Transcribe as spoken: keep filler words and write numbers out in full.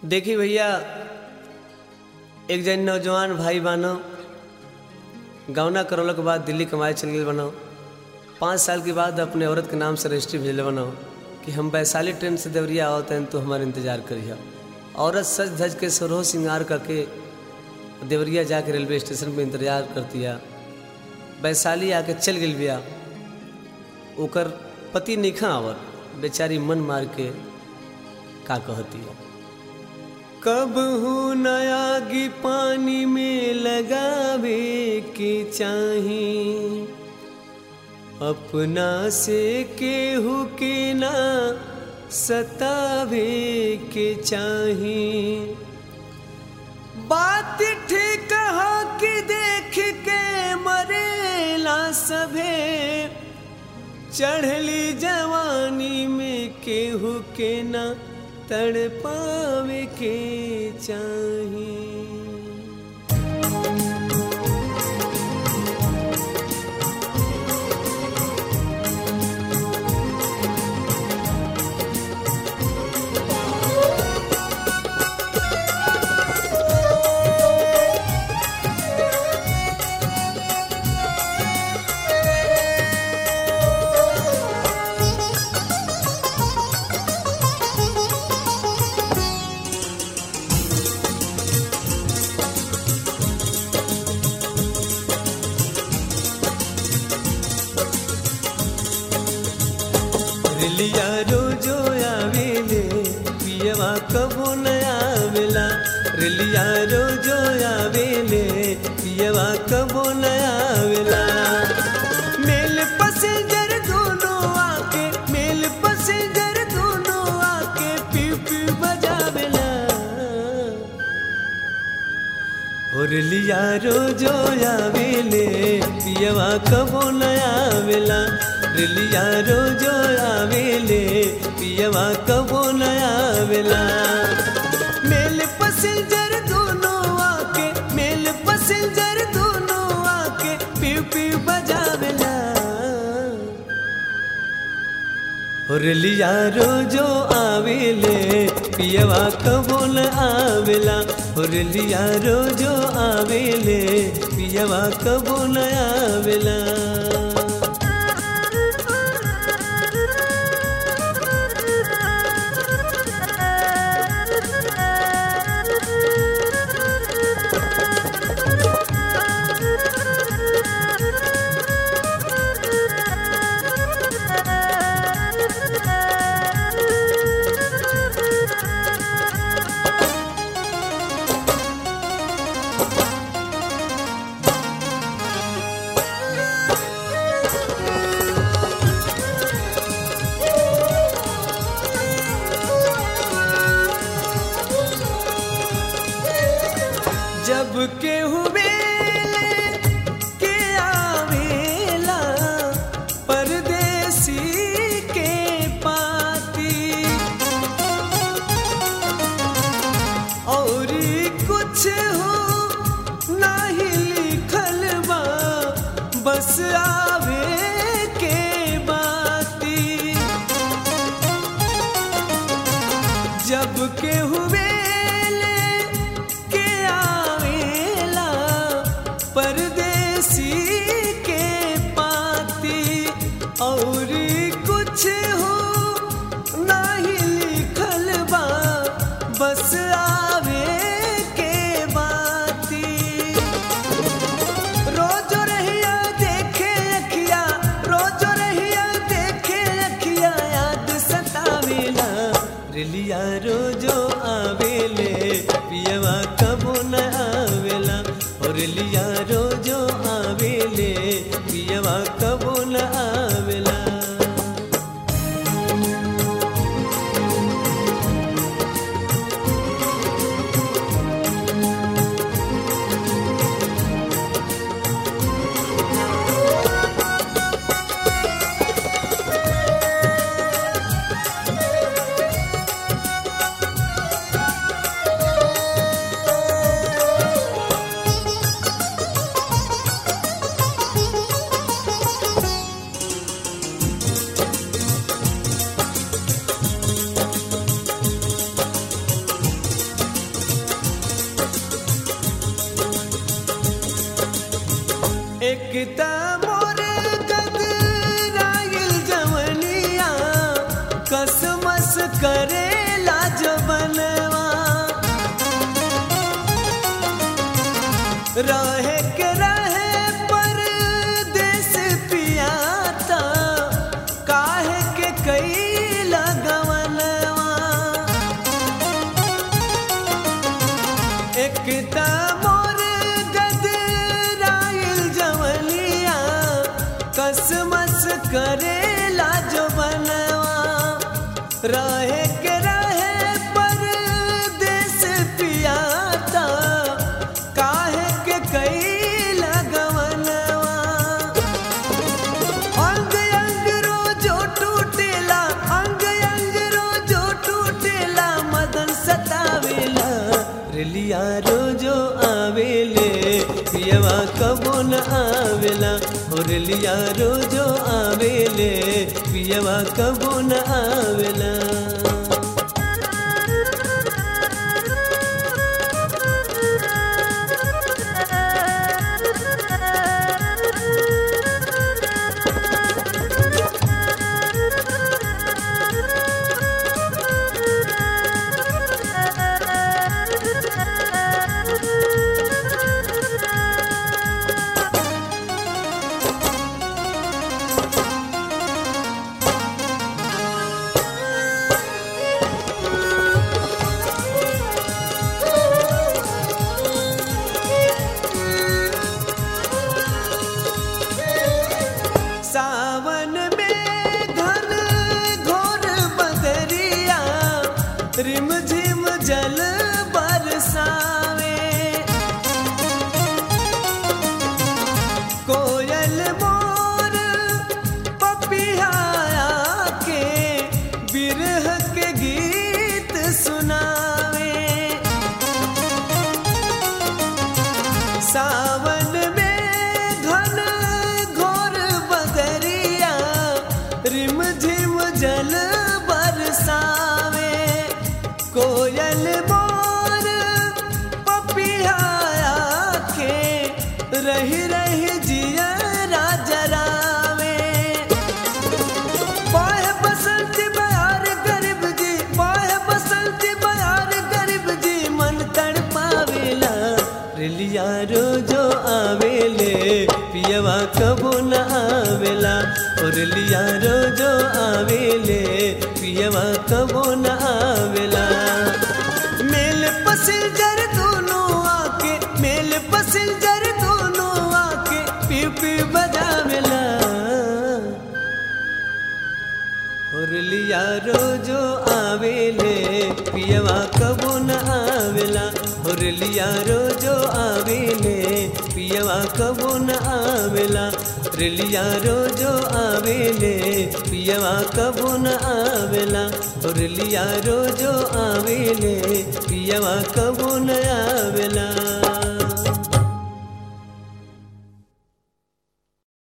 देखी भैया, एक जन नौजवान भाई बानो गौना करौला के बाद दिल्ली कमाए चल गए बनो। पाँच साल के बाद अपने औरत के नाम से रजिस्ट्री भेजले बनो कि हम वैशाली ट्रेन से देवरिया आवते हैं तो हमारे इंतज़ार करिए। औरत सज धज के सरोह श्रृंगार करके देवरिया जाके रेलवे स्टेशन पे इंतजार करती है। वैशाली आके चल गई बिया, ओकर पति निखा आवत, बेचारी मन मार के का कहती है। कब हूँ नयागी पानी में लगावे के चाही, अपना से केहू के ना सतावे के चाही। बात ठीक हो कि देख के मरेला सभे, चढ़ली जवानी में केहू के ना तड़पावे के चाही। रिलिया रोजो आवेले पियवा कबो न आवेला, रिलिया रोजो आवेले पियवा कबो न आवेला। मेल पैसेंजर दोनों आके, मेल पैसेंजर दोनों आके पी पी बजावेला। और रिलिया रोजो आवेले पियवा कबो न आवेला, रिलिया रोजो आवेले पियवा कबो न आवेला। मेल पैसेंजर दोनों आके, मेल पैसेंजर दोनों आके पी पी बजावेला। और रिलिया रोजो आवेले पियवा कबो न आवेला, और रिलिया रोजो आवेले पियवा कबो न आवेला। जब के हुए के आवेला परदेसी के पाती, और कुछ हो नाही लिखल बा बस आवे के बाती। जब के हुए परदेसी के पाती, और कुछ हो नाही लिखल बा बस आवे के बाती। रोज रहिया देखे अखिया, रोज रहिया देखे अखिया याद सतावेला। रिलिया रोजो आवेले पियवा कबो न आवेला, और रिलिया रोजो आवेले पियवा कबो न आवेला। एक ता मोर गदराइल जवनिया कसमस करेला जवनवा रहे के रहे परदेस पियाता काहे के कई लगवनवा एक ता मोर गदराइल जवनिया कसमस करेला जवनवा रहे के रहे परदेस पियाता काहे के कई लगवनवा अंग अंग रोजो टूटेला अंग अंग रोजो टूटेला मदन सतावेला रेलिया रोजो आवेले पियवा कबो न आवेला हो रेलिया रोजो आवेले पियवा कबो न आवेला सावन में घन घोर बदरिया रिम झिम जल बरसावे कोयल मोर पपिया के बिरह के गीत सुनावे सावन में घन घोर बदरिया रिम झिम जल बरसावे कोयल मोर पपिया के रही रही जिया राजरावे पाए बसंत बयार गरीब जी पाए बसंत बयार गरीब जी मन तड़पावेला रेलिया रोजो आवेले पियवा कबो न आवेला और रेलिया रोजो आवेले पियवा कबो न आवेला मेल पसिंजर दोनों आके मेल पसिंजर दोनों आके पी पी बजावेला और रेलिया रोजो आवेले पियवा कबो न आवेला और रेलिया रोजो आवेले पियवा कबो न आवेला रेलिया रोजो आवेले पियवा कबो न आवेला और रेलिया रोजो आवेले पियवा कबो न आवेला।